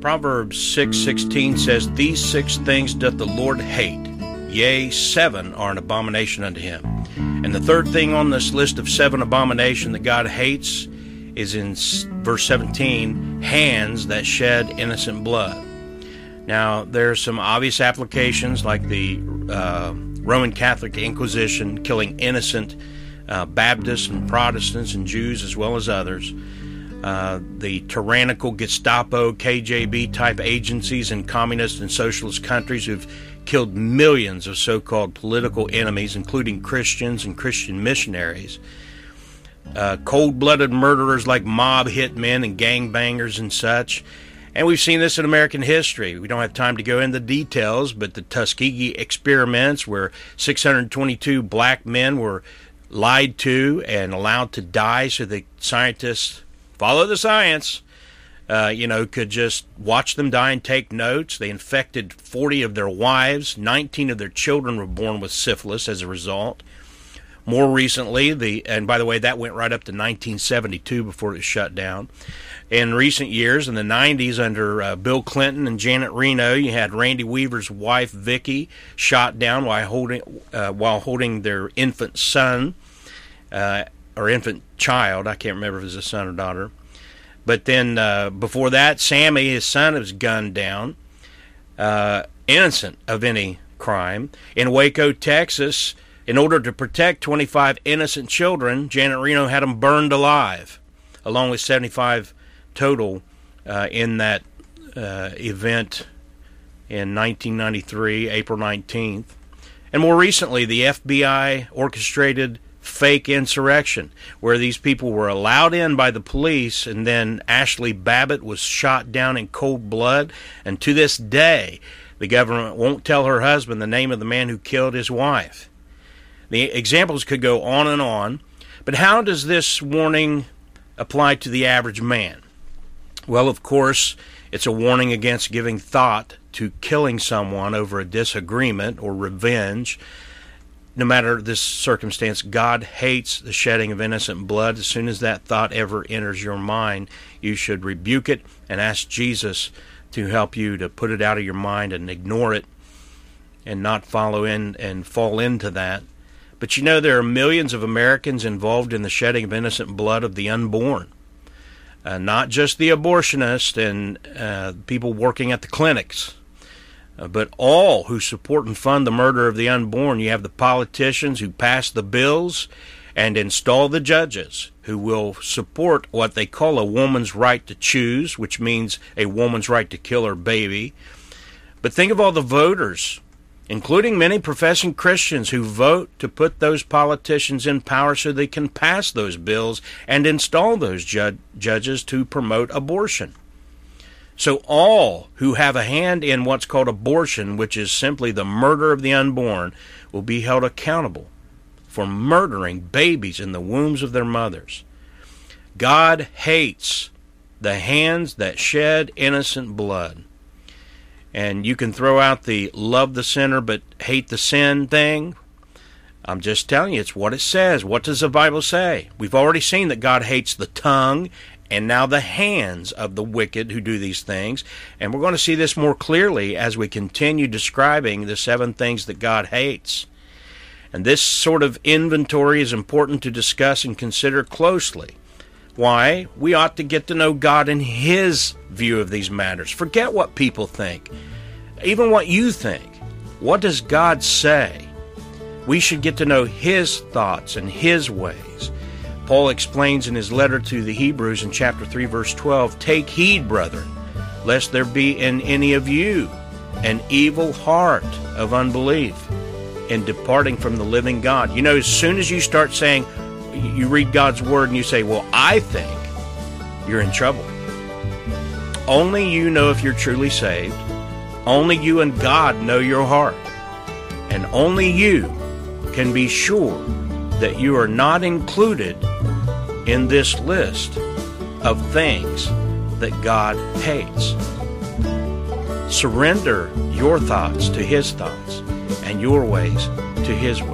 Proverbs 6:16 says, "These 6 things doth the Lord hate, yea, 7 are an abomination unto him." And the third thing on this list of 7 abominations that God hates is in verse 17, hands that shed innocent blood. Now, there's some obvious applications like the Roman Catholic Inquisition killing innocent Baptists and Protestants and Jews as well as others. The tyrannical Gestapo, KGB type agencies in communist and socialist countries who've killed millions of so-called political enemies, including Christians and Christian missionaries. Cold-blooded murderers like mob hitmen and gangbangers and such. And we've seen this in American history. We don't have time to go into details, but the Tuskegee experiments where 622 black men were lied to and allowed to die so the scientists follow the science, could just watch them die and take notes. They infected 40 of their wives. 19 of their children were born with syphilis as a result. More recently, and by the way, that went right up to 1972 before it was shut down. In recent years, in the 90s, under Bill Clinton and Janet Reno, you had Randy Weaver's wife, Vicky, shot down while holding their infant son, or infant child. I can't remember if it was a son or daughter. But then before that, Sammy, his son, was gunned down, innocent of any crime. In Waco, Texas, in order to protect 25 innocent children, Janet Reno had them burned alive, along with 75 total in that event in 1993, April 19th. And more recently, the FBI orchestrated fake insurrection, where these people were allowed in by the police, and then Ashley Babbitt was shot down in cold blood. And to this day, the government won't tell her husband the name of the man who killed his wife. The examples could go on, but how does this warning apply to the average man? Well, of course, it's a warning against giving thought to killing someone over a disagreement or revenge. No matter this circumstance, God hates the shedding of innocent blood. As soon as that thought ever enters your mind, you should rebuke it and ask Jesus to help you to put it out of your mind and ignore it and not follow in and fall into that. But you know, there are millions of Americans involved in the shedding of innocent blood of the unborn. Not just the abortionists and people working at the clinics, but all who support and fund the murder of the unborn. You have the politicians who pass the bills and install the judges who will support what they call a woman's right to choose, which means a woman's right to kill her baby. But think of all the voters, including many professing Christians, who vote to put those politicians in power so they can pass those bills and install those judges to promote abortion. So all who have a hand in what's called abortion, which is simply the murder of the unborn, will be held accountable for murdering babies in the wombs of their mothers. God hates the hands that shed innocent blood. And you can throw out the love the sinner but hate the sin thing. I'm just telling you, it's what it says. What does the Bible say? We've already seen that God hates the tongue and now the hands of the wicked who do these things. And we're going to see this more clearly as we continue describing the 7 things that God hates. And this sort of inventory is important to discuss and consider closely. Why? We ought to get to know God and His view of these matters. Forget what people think, even what you think. What does God say? We should get to know His thoughts and His ways. Paul explains in his letter to the Hebrews in chapter 3, verse 12, "Take heed, brethren, lest there be in any of you an evil heart of unbelief in departing from the living God." You know, as soon as you start saying, you read God's Word and you say, well, I think, you're in trouble. Only you know if you're truly saved. Only you and God know your heart. And only you can be sure that you are not included in this list of things that God hates. Surrender your thoughts to His thoughts and your ways to His ways.